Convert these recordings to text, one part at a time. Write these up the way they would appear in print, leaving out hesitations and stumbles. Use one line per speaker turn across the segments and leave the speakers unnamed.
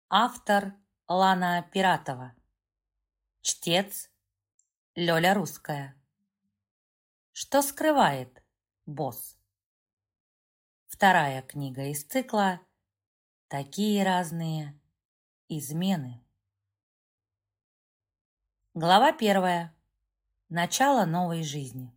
Автор Лана Пиратова. Чтец Лёля Русская. Что скрывает босс? Вторая книга из цикла «Такие разные измены». Глава 1. Начало новой жизни.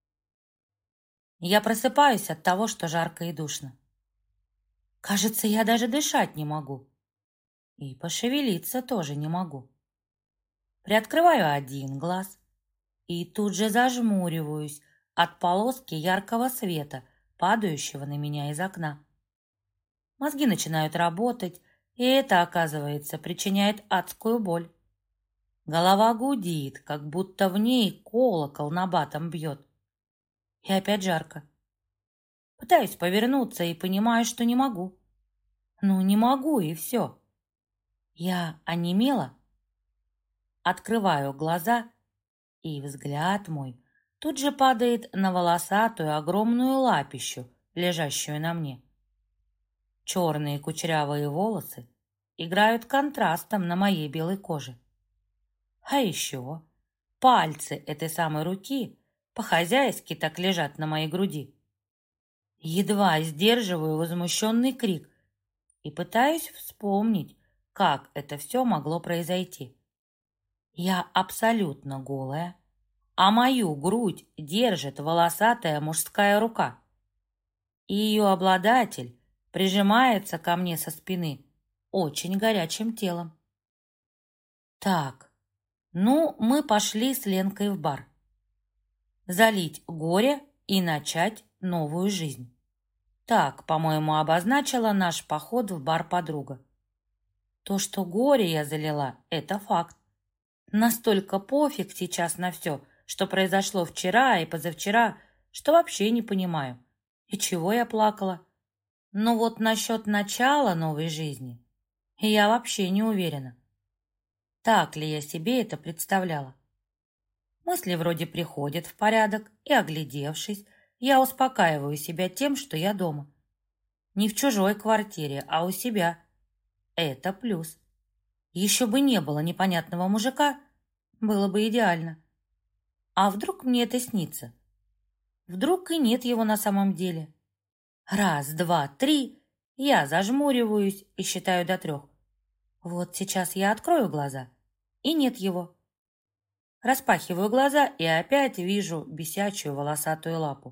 Я просыпаюсь от того, что жарко и душно. Кажется, я даже дышать не могу. И пошевелиться тоже не могу. Приоткрываю один глаз и тут же зажмуриваюсь от полоски яркого света, падающего на меня из окна. Мозги начинают работать, и это, оказывается, причиняет адскую боль. Голова гудит, как будто в ней колокол набатом бьет. И опять жарко. Пытаюсь повернуться и понимаю, что не могу. Ну, не могу, и все. Я онемела. Открываю глаза, и взгляд мой тут же падает на волосатую огромную лапищу, лежащую на мне. Черные кучерявые волосы играют контрастом на моей белой коже. А еще пальцы этой самой руки по-хозяйски так лежат на моей груди. Едва сдерживаю возмущенный крик и пытаюсь вспомнить, как это все могло произойти. Я абсолютно голая, а мою грудь держит волосатая мужская рука. И ее обладатель прижимается ко мне со спины очень горячим телом. Так, ну, мы пошли с Ленкой в бар. Залить горе и начать новую жизнь. Так, по-моему, обозначила наш поход в бар подруга. То, что горе я залила, это факт. Настолько пофиг сейчас на все, что произошло вчера и позавчера, что вообще не понимаю, и чего я плакала. Но вот насчет начала новой жизни я вообще не уверена. Так ли я себе это представляла? Мысли вроде приходят в порядок, и, оглядевшись, я успокаиваю себя тем, что я дома. Не в чужой квартире, а у себя. Это плюс. Еще бы не было непонятного мужика, было бы идеально. А вдруг мне это снится? Вдруг и нет его на самом деле? Раз, два, три, я зажмуриваюсь и считаю до 3. Вот сейчас я открою глаза, и нет его. Распахиваю глаза и опять вижу бесячую волосатую лапу.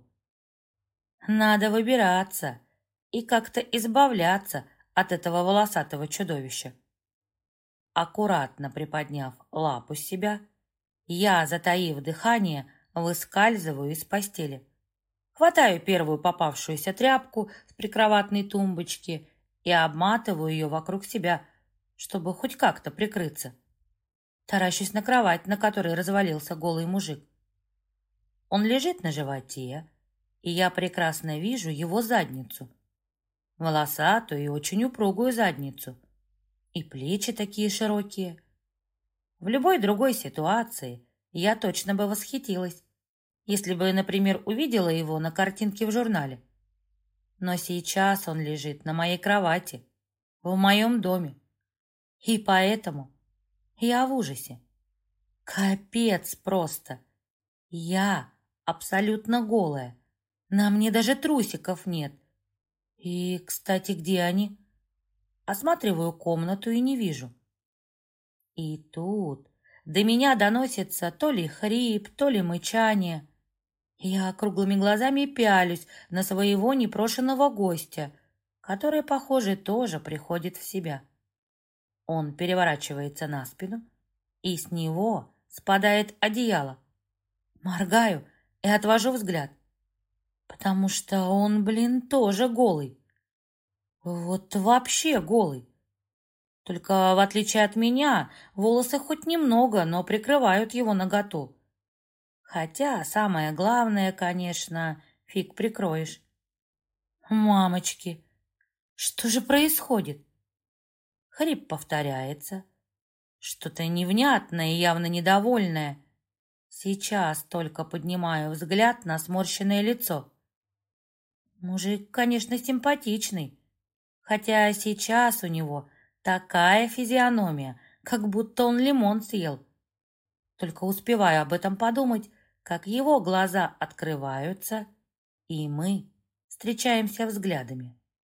Надо выбираться и как-то избавляться от этого волосатого чудовища. Аккуратно приподняв лапу с себя, я, затаив дыхание, выскальзываю из постели. Хватаю первую попавшуюся тряпку с прикроватной тумбочки и обматываю ее вокруг себя, чтобы хоть как-то прикрыться. Таращусь на кровать, на которой развалился голый мужик. Он лежит на животе, и я прекрасно вижу его задницу. Волосатую и очень упругую задницу. И плечи такие широкие. В любой другой ситуации я точно бы восхитилась, если бы, например, увидела его на картинке в журнале. Но сейчас он лежит на моей кровати, в моем доме. И поэтому я в ужасе. Капец просто. Я абсолютно голая. На мне даже трусиков нет. И, кстати, где они? Осматриваю комнату и не вижу. И тут до меня доносится то ли хрип, то ли мычание. Я круглыми глазами пялюсь на своего непрошенного гостя, который, похоже, тоже приходит в себя. Он переворачивается на спину, и с него спадает одеяло. Моргаю и отвожу взгляд, потому что он, тоже голый. Вот вообще голый. Только, в отличие от меня, волосы хоть немного, но прикрывают его наготу. Хотя самое главное, конечно, фиг прикроешь. Мамочки, что же происходит? Хрип повторяется. Что-то невнятное и явно недовольное. Сейчас только поднимаю взгляд на сморщенное лицо. Мужик, конечно, симпатичный, хотя сейчас у него Такая физиономия, как будто он лимон съел. Только успеваю об этом подумать, как его глаза открываются, и мы встречаемся взглядами.